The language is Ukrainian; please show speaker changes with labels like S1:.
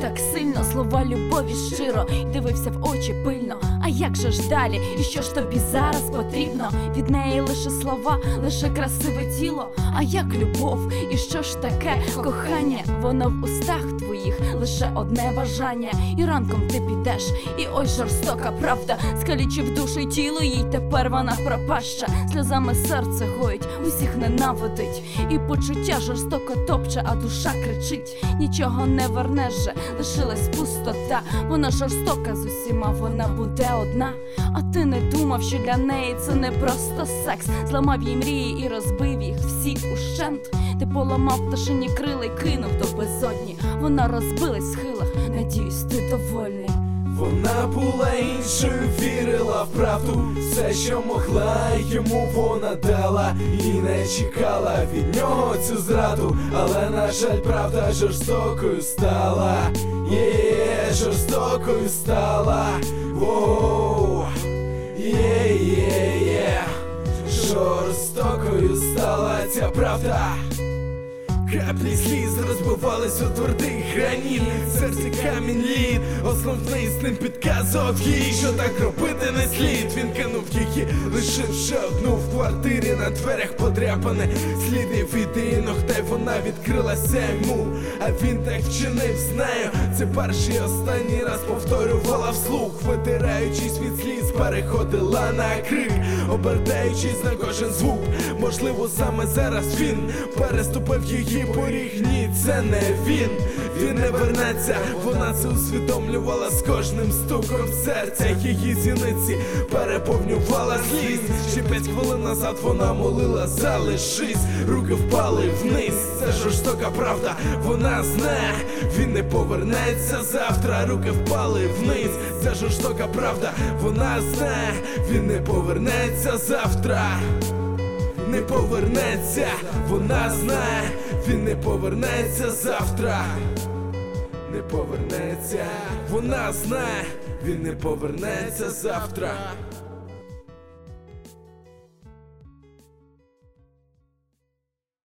S1: так сильно, слова любові щиро, дивився в очі пильно. А як же ж далі? І що ж тобі зараз потрібно? Від неї лише слова, лише красиве тіло. А як любов? І що ж таке кохання? Воно в устах твоїх, лише одне бажання. І ранком ти підеш, і ось жорстока правда скалічив душу й тіло, їй тепер вона пропаща. Сльозами серце гоїть, усіх ненавидить, і почуття жорстоко топче, а душа кричить. Нічого не вернеш же, лишилась пустота. Вона жорстока з усіма, вона буде одна. А ти не думав, що для неї це не просто секс. Зламав їй мрії і розбив їх всі ущент. Ти поламав пташині крила й кинув до безодні. Вона розбилась в схилах, надіюсь, ти довольний.
S2: Вона була іншою, вірила в правду. Все, що могла, йому вона дала. І не чекала від нього цю зраду. Але, на жаль, правда жорстокою стала. Жорстокою стала. Воу, жорстокою стала ця правда. Краплі сліз розбивались у твердий граніт. Серце камінь лід, основний з ним підказував їй, що так робити не слід. Він кинув її, лишивши одну в квартирі. На дверях подряпане сліди від ногтей. Вона відкрилася йому, а він так вчинив з нею. Це перший і останній раз повторювала вслух, витираючись від сліз, переходила на крик, обертаючись на кожен звук. Можливо, саме зараз він переступив її поріг. Ні, це не він, він не вернеться. Вона це усвідомлювала з кожним стуком серця. Її зіниці переповнювала злість. Ще 5 хвилин назад вона молила: залишись. Руки впали вниз, це жорстока правда. Вона знає, він не повернеться завтра. Руки впали вниз, це жорстока правда. Вона знає, він не повернеться завтра. Не повернеться, вона знає, він не повернеться завтра. Не повернеться, вона знає, він не повернеться завтра.